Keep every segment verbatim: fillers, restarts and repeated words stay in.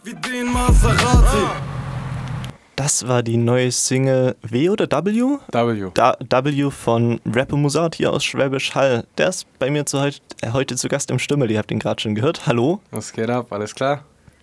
Wie den Maserati. Das war die neue Single W oder W? W. Da, W von Rapper Musati aus Schwäbisch Hall. Der ist bei mir zu heut, äh, heute zu Gast im Stimmel. Ihr habt ihn gerade schon gehört. Hallo. Was geht ab? Alles klar?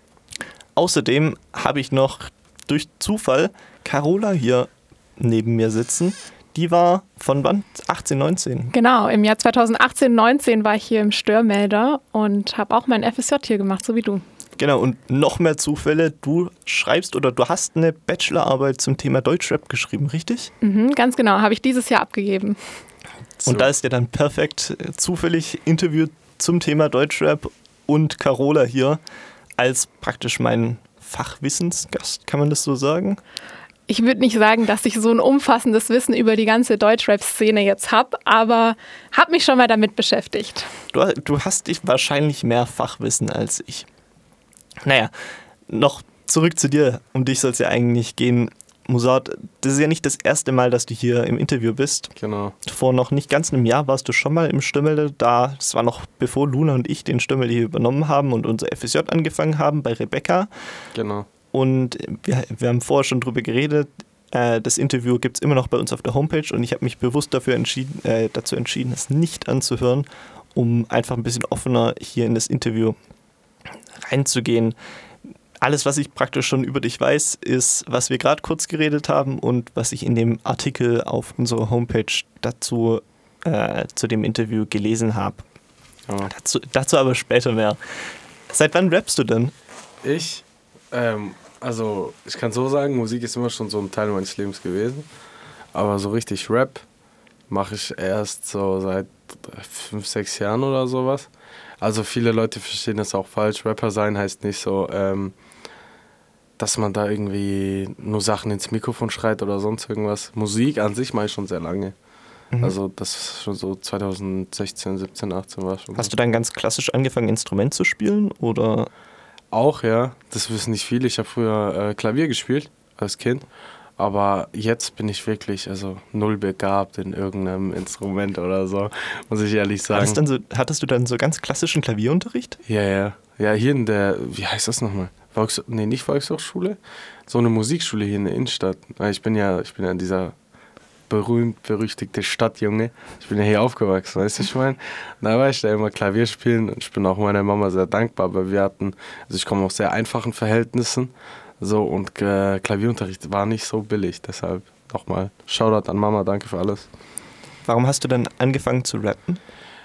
Außerdem habe ich noch durch Zufall Carola hier neben mir sitzen. Die war von wann? achtzehn, neunzehn? Genau, im Jahr zweitausendachtzehn, neunzehn war ich hier im Störmelder und habe auch mein F S J hier gemacht, so wie du. Genau, und noch mehr Zufälle. Du schreibst oder du hast eine Bachelorarbeit zum Thema Deutschrap geschrieben, richtig? Mhm, ganz genau, habe ich dieses Jahr abgegeben. So. Und da ist ja dann perfekt zufällig Interview zum Thema Deutschrap und Carola hier als praktisch mein Fachwissensgast, kann man das so sagen? Ich würde nicht sagen, dass ich so ein umfassendes Wissen über die ganze Deutschrap-Szene jetzt habe, aber habe mich schon mal damit beschäftigt. Du, du hast dich wahrscheinlich mehr Fachwissen als ich. Naja, noch zurück zu dir. Um dich soll es ja eigentlich gehen. Musat, das ist ja nicht das erste Mal, dass du hier im Interview bist. Genau. Vor noch nicht ganz einem Jahr warst du schon mal im Stimmel da. Das war noch bevor Luna und ich den Stimmel hier übernommen haben und unser F S J angefangen haben bei Rebecca. Genau. Und wir, wir haben vorher schon drüber geredet. Äh, das Interview gibt es immer noch bei uns auf der Homepage und ich habe mich bewusst dafür entschieden, äh, dazu entschieden, es nicht anzuhören, um einfach ein bisschen offener hier in das Interview reinzugehen. Alles, was ich praktisch schon über dich weiß, ist, was wir gerade kurz geredet haben und was ich in dem Artikel auf unserer Homepage dazu äh, zu dem Interview gelesen habe. Ja. Dazu, dazu aber später mehr. Seit wann rappst du denn? Ich, ähm, also ich kann so sagen, Musik ist immer schon so ein Teil meines Lebens gewesen. Aber so richtig Rap mache ich erst so seit fünf, sechs Jahren oder sowas. Also viele Leute verstehen das auch falsch. Rapper sein heißt nicht so, ähm, dass man da irgendwie nur Sachen ins Mikrofon schreit oder sonst irgendwas. Musik an sich mache ich schon sehr lange. Mhm. Also das ist schon so zweitausendsechzehn, siebzehn, achtzehn war schon. Hast du dann ganz klassisch angefangen, Instrument zu spielen? Oder? Auch, ja. Das wissen nicht viele. Ich habe früher äh, Klavier gespielt als Kind. Aber jetzt bin ich wirklich also null begabt in irgendeinem Instrument oder so, muss ich ehrlich sagen. Hattest, dann so, hattest du dann so ganz klassischen Klavierunterricht? Ja, ja. Ja, hier in der, wie heißt das nochmal? Volks, nee, nicht Volkshochschule, so eine Musikschule hier in der Innenstadt. Ich bin ja, ich bin ja in dieser berühmt-berüchtigte Stadtjunge. Ich bin ja hier aufgewachsen, weißt du, ich meine? Da war ich da immer Klavier spielen und ich bin auch meiner Mama sehr dankbar, weil wir hatten, also ich komme aus sehr einfachen Verhältnissen. So, und äh, Klavierunterricht war nicht so billig, deshalb nochmal Shoutout an Mama, danke für alles. Warum hast du dann angefangen zu rappen?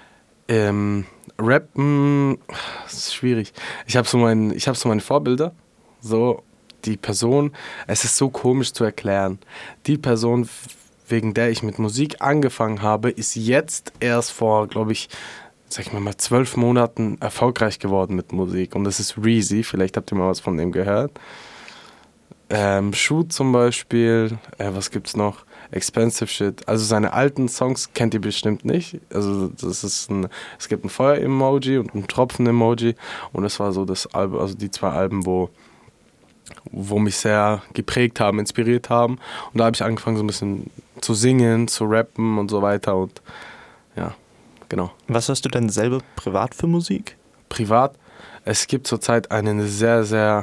Ähm, rappen, das ist schwierig. Ich habe so, mein, ich hab so meine Vorbilder, so die Person, es ist so komisch zu erklären. Die Person, wegen der ich mit Musik angefangen habe, ist jetzt erst vor, glaube ich, sag ich mal, mal zwölf Monaten erfolgreich geworden mit Musik. Und das ist Reezy, vielleicht habt ihr mal was von dem gehört. Ähm, Shoot zum Beispiel, äh, was gibt's noch? Expensive Shit. Also seine alten Songs kennt ihr bestimmt nicht. Also das ist ein, es gibt ein Feuer-Emoji und ein Tropfen-Emoji und das war so das Album, also die zwei Alben, wo, wo mich sehr geprägt haben, inspiriert haben. Und da habe ich angefangen so ein bisschen zu singen, zu rappen und so weiter und ja, genau. Was hörst du denn selber privat für Musik? Privat? Es gibt zurzeit einen sehr, sehr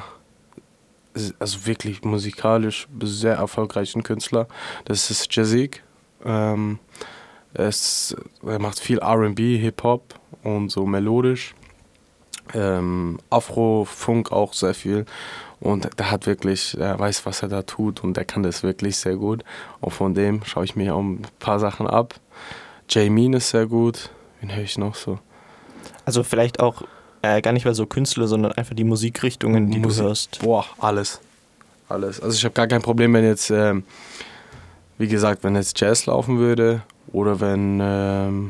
also wirklich musikalisch sehr erfolgreichen Künstler. Das ist Jazik. Ähm, es, er macht viel R and B, Hip-Hop und so melodisch. Ähm, Afro, Funk auch sehr viel. Und der hat wirklich, er weiß, was er da tut und er kann das wirklich sehr gut. Und von dem schaue ich mir auch ein paar Sachen ab. J-Mean ist sehr gut. Wen höre ich noch so? Also vielleicht auch Äh, gar nicht mehr so Künstler, sondern einfach die Musikrichtungen, die Musik, du hörst. Boah, alles. Alles. Also ich habe gar kein Problem, wenn jetzt, ähm, wie gesagt, wenn jetzt Jazz laufen würde oder wenn ähm,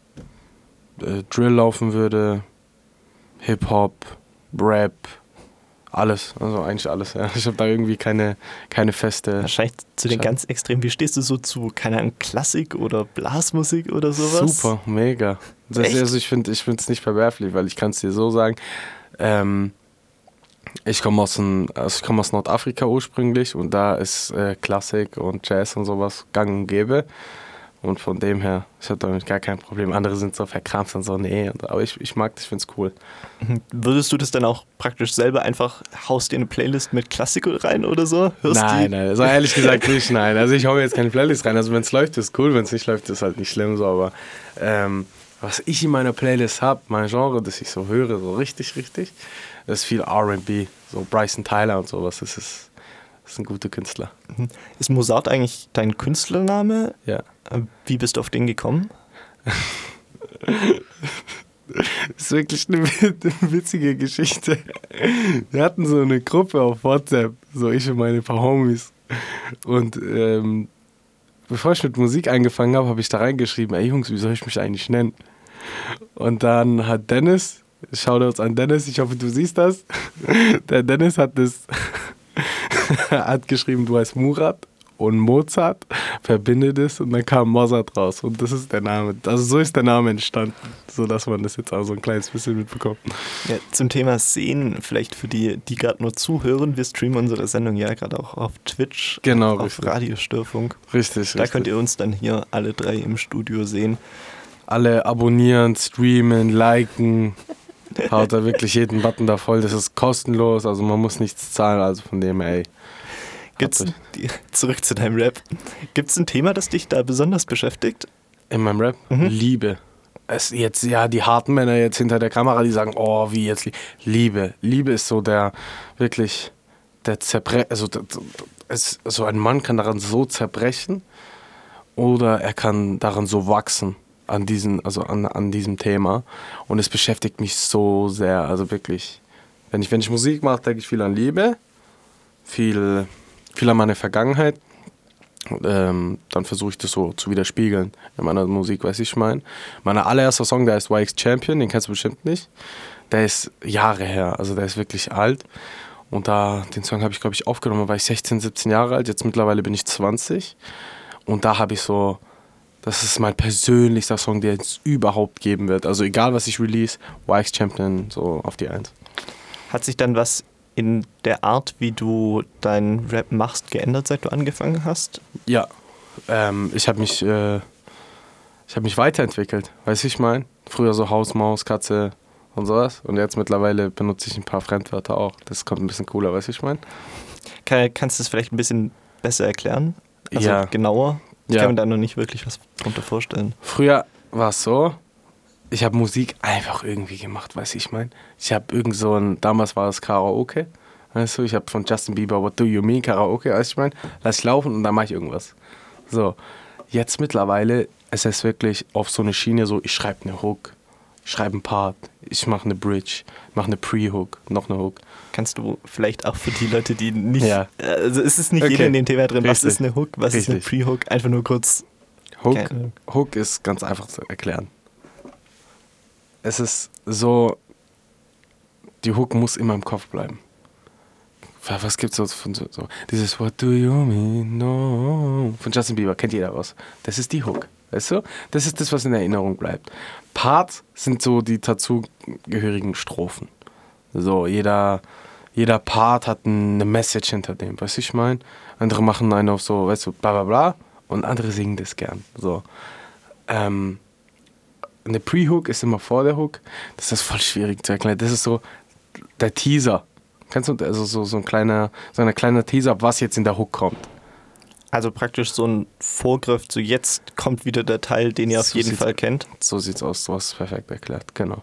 äh, Drill laufen würde, Hip-Hop, Rap, alles. Also eigentlich alles. Ja. Ich habe da irgendwie keine, keine feste... Wahrscheinlich zu den ganz extrem. Wie stehst du so zu, keine Ahnung, Klassik oder Blasmusik oder sowas? Super, mega. Das, also ich finde ich es nicht verwerflich, weil ich kann es dir so sagen, ähm, ich komme aus, also komm aus Nordafrika ursprünglich und da ist äh, Klassik und Jazz und sowas gang und gäbe. Und von dem her, ich habe damit gar kein Problem. Andere sind so verkrampft und so, nee. Aber ich, ich mag das, ich finde es cool. Würdest du das dann auch praktisch selber einfach, haust dir eine Playlist mit Klassik rein oder so? Hörst nein, die? nein, also ehrlich gesagt nicht, nein. Also ich hau mir jetzt keine Playlist rein. Also wenn es läuft, ist cool. Wenn es nicht läuft, ist halt nicht schlimm so. Aber ähm, was ich in meiner Playlist habe, mein Genre, das ich so höre, so richtig, richtig, das ist viel R and B. So Bryson Tyler und sowas. Das ist, das ist ein guter Künstler. Ist Mozart eigentlich dein Künstlername? Ja. Wie bist du auf den gekommen? Das ist wirklich eine witzige Geschichte. Wir hatten so eine Gruppe auf WhatsApp, so ich und meine paar Homies. Und ähm, bevor ich mit Musik angefangen habe, habe ich da reingeschrieben, ey Jungs, wie soll ich mich eigentlich nennen? Und dann hat Dennis, Shoutouts an Dennis, ich hoffe, du siehst das. Der Dennis hat das hat geschrieben, du heißt Murat und Mozart, verbindet es und dann kam Mozart raus. Und das ist der Name. Also so ist der Name entstanden, sodass man das jetzt auch so ein kleines bisschen mitbekommt. Ja, zum Thema Sehen, vielleicht für die, die gerade nur zuhören, wir streamen unsere Sendung ja gerade auch auf Twitch, genau, auf richtig. Radiostörfunk. Richtig, Da richtig. könnt ihr uns dann hier alle drei im Studio sehen. Alle abonnieren, streamen, liken. Haut da wirklich jeden Button da voll. Das ist kostenlos, also man muss nichts zahlen. Also von dem, ey. Gibt's, die, zurück zu deinem Rap. Gibt es ein Thema, das dich da besonders beschäftigt? In meinem Rap? Mhm. Liebe. Es jetzt, ja, die harten Männer jetzt hinter der Kamera, die sagen, oh, wie jetzt? Liebe. Liebe ist so der, wirklich, der Zerbre... Also, der, es, so ein Mann kann daran so zerbrechen oder er kann daran so wachsen. An, diesen, also an, an diesem Thema. Und es beschäftigt mich so sehr. Also wirklich, wenn ich, wenn ich Musik mache, denke ich viel an Liebe, viel, viel an meine Vergangenheit. Ähm, dann versuche ich das so zu widerspiegeln in meiner Musik, weiß ich mein. Mein allererster Song, der heißt Y X Champion, den kennst du bestimmt nicht. Der ist Jahre her, also der ist wirklich alt. Und da, den Song habe ich, glaube ich, aufgenommen, da war ich sechzehn, siebzehn Jahre alt. Jetzt mittlerweile bin ich zwanzig. Und da habe ich so... Das ist mein persönlichster Song, der es überhaupt geben wird. Also egal, was ich release, Y X Champion, so auf die Eins. Hat sich dann was in der Art, wie du deinen Rap machst, geändert, seit du angefangen hast? Ja, ähm, ich habe mich, äh, ich hab mich weiterentwickelt, weißt du, ich meine? Früher so Haus, Maus, Katze und sowas. Und jetzt mittlerweile benutze ich ein paar Fremdwörter auch. Das kommt ein bisschen cooler, weißt du, ich meine? Kann, kannst du das vielleicht ein bisschen besser erklären? Also Ja. genauer? Ich Ja. kann mir da noch nicht wirklich was drunter vorstellen. Früher war es so, ich habe Musik einfach irgendwie gemacht, weißt du, ich meine? Ich habe irgend so ein, damals war es Karaoke, weißt du, ich habe von Justin Bieber What Do You Mean Karaoke, weißt du, ich meine? Lass ich laufen und dann mache ich irgendwas. So, jetzt mittlerweile ist es wirklich auf so eine Schiene so, ich schreibe eine Hook, ich schreibe einen Part, ich mache eine Bridge, ich mache eine Pre-Hook, noch eine Hook. Kannst du vielleicht auch für die Leute, die nicht... Ja. Also es ist nicht Okay. jeder in dem Thema drin. Was Richtig. ist eine Hook, was ist eine Richtig. Pre-Hook? Einfach nur kurz... Hook, Keine Ahnung. Hook ist ganz einfach zu erklären. Es ist so, die Hook muss immer im Kopf bleiben. Was gibt's so von so, so dieses What do you mean, no, von Justin Bieber, kennt jeder was. Das ist die Hook, weißt du? Das ist das, was in Erinnerung bleibt. Parts sind so die dazugehörigen Strophen. So, jeder, jeder Part hat eine Message hinter dem, weißt du, ich meine? Andere machen einen auf so, weißt du, bla bla bla und andere singen das gern, so. Ähm, eine Pre-Hook ist immer vor der Hook. Das ist voll schwierig zu erklären. Das ist so der Teaser. Kannst du, also so, so ein kleiner, so ein kleiner Teaser, was jetzt in der Hook kommt. Also praktisch so ein Vorgriff zu jetzt kommt wieder der Teil, den ihr auf So jeden sieht's- Fall kennt. So sieht's aus, du hast es perfekt erklärt, genau.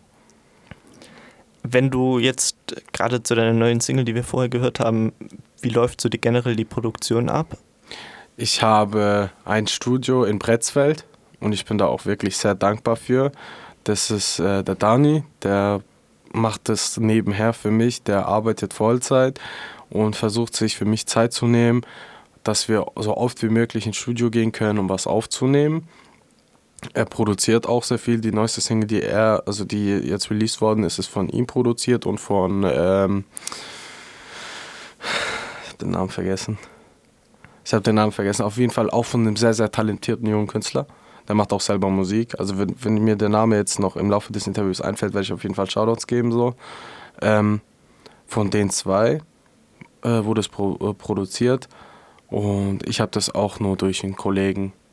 Wenn du jetzt gerade zu deiner neuen Single, die wir vorher gehört haben, wie läuft so die, generell die Produktion ab? Ich habe ein Studio in Bretzfeld und ich bin da auch wirklich sehr dankbar für. Das ist äh, der Dani, der macht das nebenher für mich, der arbeitet Vollzeit und versucht sich für mich Zeit zu nehmen, dass wir so oft wie möglich ins Studio gehen können, um was aufzunehmen. Er produziert auch sehr viel. Die neueste Single, die er, also die jetzt released worden ist, ist von ihm produziert und von, ähm, ich habe den Namen vergessen. Ich habe den Namen vergessen. Auf jeden Fall auch von einem sehr, sehr talentierten jungen Künstler. Der macht auch selber Musik. Also wenn, wenn mir der Name jetzt noch im Laufe des Interviews einfällt, werde ich auf jeden Fall Shoutouts geben. So. Ähm, von den zwei äh, wurde es pro, äh, produziert. Und ich habe das auch nur durch einen Kollegen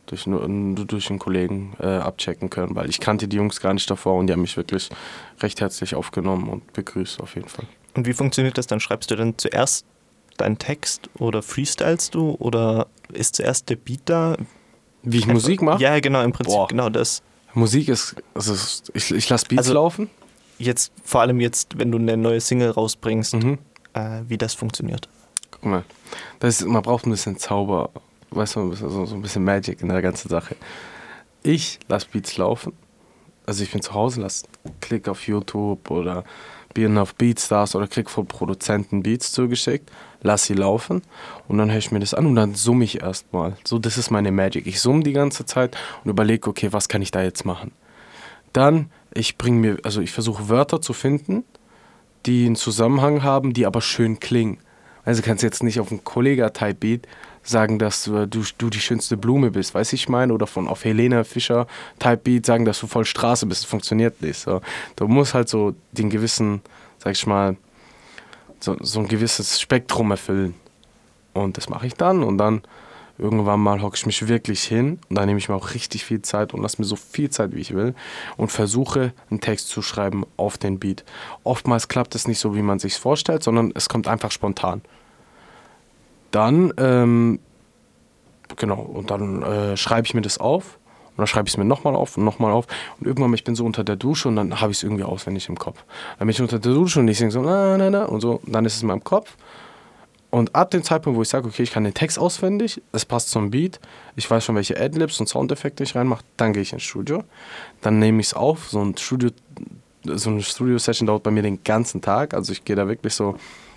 durch, nur durch einen Kollegen äh, abchecken können, weil ich kannte die Jungs gar nicht davor und die haben mich wirklich recht herzlich aufgenommen und begrüßt auf jeden Fall. Und wie funktioniert das dann? Schreibst du dann zuerst deinen Text oder freestylst du oder ist zuerst der Beat da? Wie ich Einfach, Musik mache? Ja, genau, im Prinzip Boah. genau das. Musik ist, also ich, ich lasse Beats Also- laufen. Jetzt, vor allem jetzt, wenn du eine neue Single rausbringst, Mhm. äh, wie das funktioniert. Guck mal, das ist, man braucht ein bisschen Zauber, weißt du, so, so ein bisschen Magic in der ganzen Sache. Ich lasse Beats laufen, also ich bin zu Hause, lass klick auf YouTube oder bin auf Beatstars oder krieg von Produzenten Beats zugeschickt, lass sie laufen und dann höre ich mir das an und dann summe ich erstmal. So, das ist meine Magic. Ich summe die ganze Zeit und überlege, okay, was kann ich da jetzt machen? Dann, ich bringe mir, also ich versuche Wörter zu finden, die einen Zusammenhang haben, die aber schön klingen. Also kannst jetzt nicht auf einen Kollega-Type-Beat sagen, dass du, du, du die schönste Blume bist, weißt du, ich meine? Oder von auf Helene Fischer-Type-Beat sagen, dass du voll Straße bist. Das funktioniert nicht. So. Du musst halt so den gewissen, sag ich mal, so, so ein gewisses Spektrum erfüllen. Und das mache ich dann und dann irgendwann mal hocke ich mich wirklich hin und dann nehme ich mir auch richtig viel Zeit und lasse mir so viel Zeit, wie ich will und versuche, einen Text zu schreiben auf den Beat. Oftmals klappt es nicht so, wie man sich vorstellt, sondern es kommt einfach spontan. Dann, ähm, genau, und dann äh, schreibe ich mir das auf und dann schreibe ich es mir nochmal auf und nochmal auf und irgendwann, ich bin so unter der Dusche und dann habe ich es irgendwie auswendig im Kopf. Dann bin ich unter der Dusche und ich singe so, na, na, na, und so, und dann ist es in meinem Kopf. Und ab dem Zeitpunkt, wo ich sage, okay, ich kann den Text auswendig, es passt zum Beat, ich weiß schon, welche Adlibs und Soundeffekte ich reinmache, dann gehe ich ins Studio. Dann nehme ich es auf, so ein Studio, so eine Studio-Session dauert bei mir den ganzen Tag, also ich gehe da wirklich so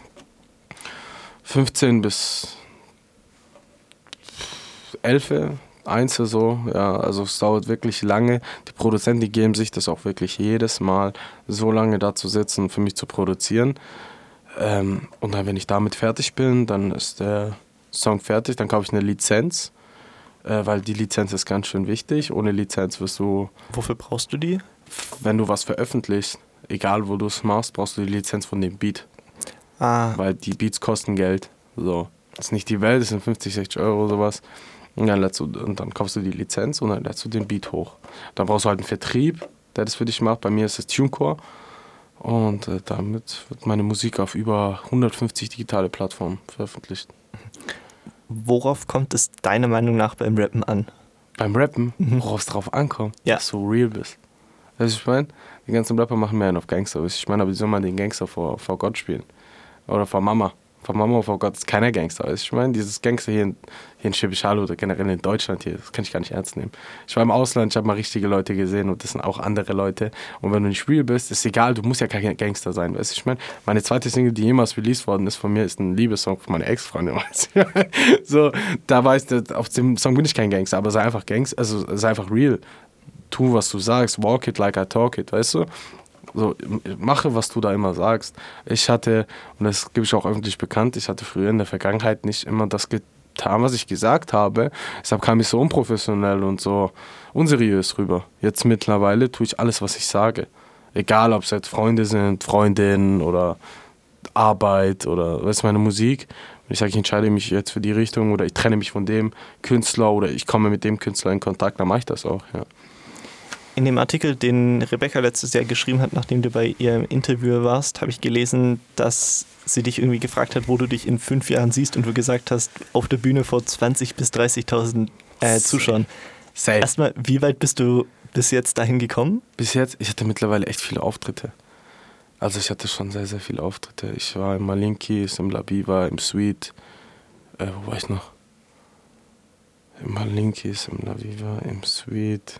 fünfzehn bis elf, eins so, ja, also es dauert wirklich lange. Die Produzenten, die geben sich das auch wirklich jedes Mal, so lange da zu sitzen, für mich zu produzieren. Ähm, und dann, wenn ich damit fertig bin, dann ist der Song fertig, dann kaufe ich eine Lizenz, äh, weil die Lizenz ist ganz schön wichtig. Ohne Lizenz wirst du, Wofür brauchst du die? wenn du was veröffentlichst, egal wo du es machst, brauchst du die Lizenz von dem Beat, Ah, weil die Beats kosten Geld. So, das ist nicht die Welt, das sind fünfzig, sechzig Euro sowas. Und dann, lädst du, und dann kaufst du die Lizenz und dann lädst du den Beat hoch. Dann brauchst du halt einen Vertrieb, der das für dich macht. Bei mir ist es TuneCore. Und äh, damit wird meine Musik auf über hundertfünfzig digitale Plattformen veröffentlicht. worauf kommt es deiner Meinung nach beim Rappen an? Beim Rappen, worauf es drauf ankommt, Ja. dass du real bist. Weißt du, ich meine, die ganzen Rapper machen mehr einen auf Gangster. Weißt du, ich meine, aber wie soll man den Gangster vor, vor Gott spielen? Oder vor Mama. Vor Mama, vor Gott ist keiner Gangster. Weißt du, ich meine, dieses Gangster hier in, hier in Schwäbisch Hall oder generell in Deutschland hier, das kann ich gar nicht ernst nehmen. Ich war im Ausland, ich habe mal richtige Leute gesehen und das sind auch andere Leute. Und wenn du nicht real bist, ist egal, du musst ja kein Gangster sein. Weißt du, ich meine, meine zweite Single, die jemals released worden ist von mir, ist ein Liebessong von meiner Ex-Freundin. Weißt du? So, da weißt du, auf dem Song bin ich kein Gangster, aber sei einfach Gangster, also sei einfach real. Tu, was du sagst, walk it like I talk it, weißt du? So, mache, was du da immer sagst. Ich hatte, und das gebe ich auch öffentlich bekannt, ich hatte früher in der Vergangenheit nicht immer das getan, was ich gesagt habe. Deshalb kam ich so unprofessionell und so unseriös rüber. Jetzt mittlerweile tue ich alles, was ich sage. Egal, ob es jetzt Freunde sind, Freundinnen oder Arbeit oder was ist meine Musik. Wenn ich sage, ich entscheide mich jetzt für die Richtung oder ich trenne mich von dem Künstler oder ich komme mit dem Künstler in Kontakt, dann mache ich das auch, ja. In dem Artikel, den Rebecca letztes Jahr geschrieben hat, nachdem du bei ihr im Interview warst, habe ich gelesen, dass sie dich irgendwie gefragt hat, wo du dich in fünf Jahren siehst und du gesagt hast, auf der Bühne vor zwanzigtausend bis dreißigtausend äh, Zuschauern. Safe. Erstmal, wie weit bist du bis jetzt dahin gekommen? Bis jetzt, ich hatte mittlerweile echt viele Auftritte. Also ich hatte schon sehr, sehr viele Auftritte. Ich war im Malinkis, im Labiva, im Sweet. Äh, wo war ich noch? Im Malinkis, im Labiva, im Sweet.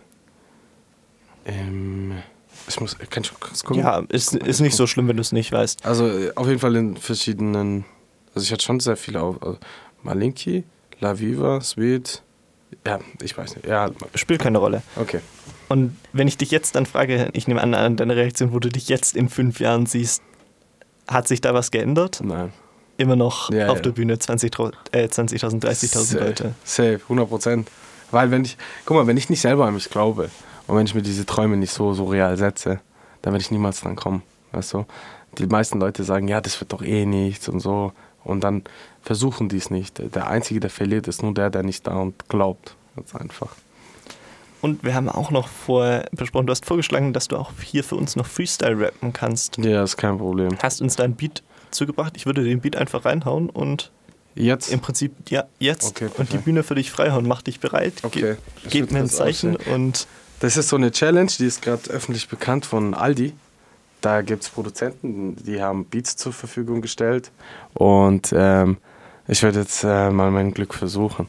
Im... Ich muss... Kann ich kurz gucken? Ja, ist, ist nicht so schlimm, wenn du es nicht weißt. Also äh, auf jeden Fall in verschiedenen... Also ich hatte schon sehr viele auf... Also Malinki, Laviva, Sweet... Ja, ich weiß nicht. Ja, Spielt keine Rolle. okay. Und wenn ich dich jetzt dann frage, ich nehme an, an deine Reaktion, wo du dich jetzt in fünf Jahren siehst, hat sich da was geändert? Nein. Immer noch Ja, auf ja. der Bühne zwanzigtausend, äh, zwanzigtausend, dreißigtausend Safe, Leute. Safe, hundert Prozent. Weil wenn ich, guck mal, wenn ich nicht selber an mich glaube und wenn ich mir diese Träume nicht so, so real setze, dann werde ich niemals dran kommen, weißt du? Die meisten Leute sagen, ja, das wird doch eh nichts und so und dann versuchen die es nicht. Der Einzige, der verliert, ist nur der, der nicht da und glaubt. Ganz einfach. Und wir haben auch noch vorher besprochen, du hast vorgeschlagen, dass du auch hier für uns noch Freestyle rappen kannst. Ja, ist kein Problem. Hast uns da ein Beat zugebracht? Ich würde den Beat einfach reinhauen und Jetzt? im Prinzip, ja, jetzt Okay, und die Bühne für dich freihauen. Mach dich bereit, Okay. Ge gib mir ein Zeichen und Das ist so eine Challenge, die ist gerade öffentlich bekannt von Aldi. Da gibt es Produzenten, die haben Beats zur Verfügung gestellt. Und ähm, ich werde jetzt äh, mal mein Glück versuchen.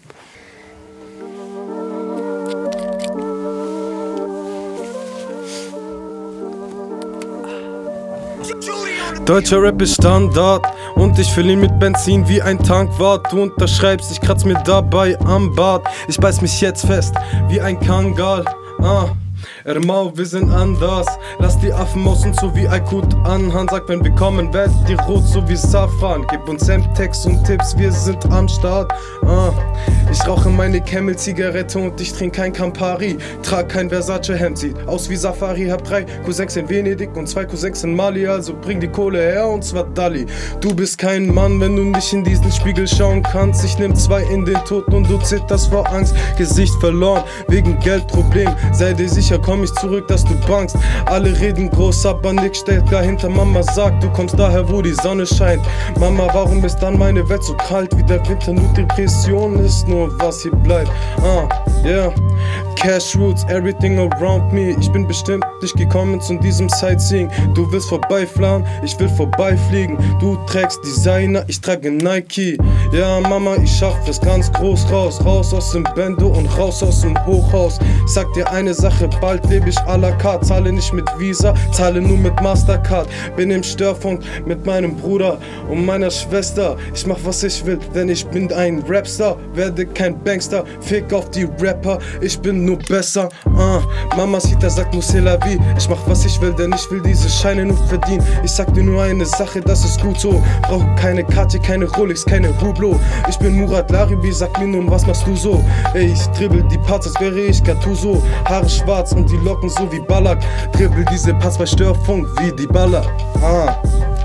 Deutscher Rap ist Standard und ich füll ihn mit Benzin wie ein Tankwart. Du unterschreibst, ich kratz mir dabei am Bart. Ich beiß mich jetzt fest wie ein Kangal. Ah. Ermau, wir sind anders. Lass die Affen aus und so wie Aykut anhand. Sag, wenn wir kommen, werd die rot so wie Safran. Gib uns M-Text und Tipps, wir sind am Start. Ah. Ich rauche meine Camel-Zigarette und ich trinke kein Campari. Trag kein Versace-Hemd, sieht aus wie Safari. Hab drei Cousins in Venedig und zwei Cousins in Mali. Also bring die Kohle her und zwar Dali. Du bist kein Mann, wenn du nicht in diesen Spiegel schauen kannst. Ich nehm zwei in den Tod und du zitterst vor Angst. Gesicht verloren, wegen Geldproblem. Sei dir sicher, komm ich zurück, dass du bangst. Alle reden groß, aber nix stellt dahinter. Mama sagt, du kommst daher, wo die Sonne scheint. Mama, warum ist dann meine Welt so kalt wie der Winter? Nur Depression ist nur was hier bleibt. Ah, yeah. Cash roots, everything around me. Ich bin bestimmt nicht gekommen zu diesem Sightseeing. Du willst vorbeiflauen, ich will vorbeifliegen. Du trägst Designer, ich trage Nike. Ja, Mama, ich schaff es ganz groß raus. Raus aus dem Bando und raus aus dem Hochhaus. Ich sag dir eine Sache, bald lebe ich à la carte. Zahle nicht mit Visa, zahle nur mit Mastercard. Bin im Störfunk mit meinem Bruder und meiner Schwester. Ich mach was ich will, denn ich bin ein Rapstar. Werde kein Bankster, fick auf die Rapper. Ich bin nur besser, uh. Mama Sita sagt nur c'est la vie. Ich mach was ich will, denn ich will diese Scheine nur verdienen. Ich sag dir nur eine Sache, das ist gut so. Brauch keine Karte, keine Rolex, keine Hublot. Ich bin Murat Laribi, sag mir nun, was machst du so? Ey, ich dribbel die Parts, als wäre ich Gattuso. Haare schwarz und die Locken so wie Ballack. Dribbel diese Parts bei Störfunk wie die Baller. Ah.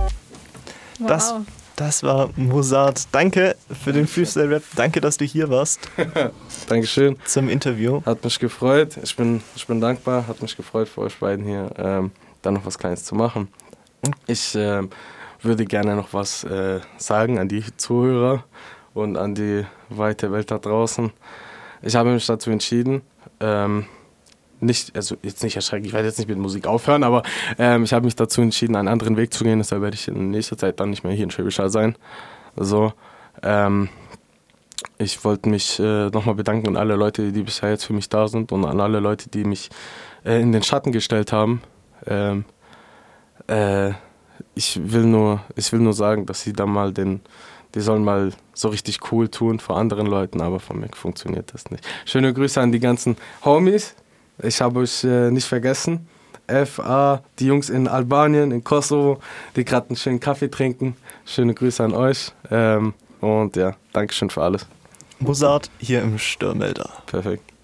Wow. das, das war Mozart. Danke für den Freestyle-Rap. Danke, dass du hier warst Dankeschön. zum Interview. Hat mich gefreut. Ich bin, ich bin dankbar. Hat mich gefreut, für euch beiden hier ähm, dann noch was Kleines zu machen. Ich ähm, würde gerne noch was äh, sagen an die Zuhörer und an die weite Welt da draußen. Ich habe mich dazu entschieden, ähm, nicht, also jetzt nicht erschrecken, ich werde jetzt nicht mit Musik aufhören, aber ähm, ich habe mich dazu entschieden, einen anderen Weg zu gehen. Deshalb werde ich in nächster Zeit dann nicht mehr hier in Schwäbisch Hall sein. Also, ähm, ich wollte mich äh, nochmal bedanken an alle Leute, die bisher jetzt für mich da sind und an alle Leute, die mich äh, in den Schatten gestellt haben. Ähm, äh, ich will nur, ich will nur sagen, dass sie da mal den, die sollen mal so richtig cool tun vor anderen Leuten, aber von mir funktioniert das nicht. Schöne Grüße an die ganzen Homies. Ich habe euch äh, nicht vergessen. F A, die Jungs in Albanien, in Kosovo, die gerade einen schönen Kaffee trinken. Schöne Grüße an euch. Ähm, und ja, Dankeschön für alles. Mozart hier im Störmelder. Perfekt.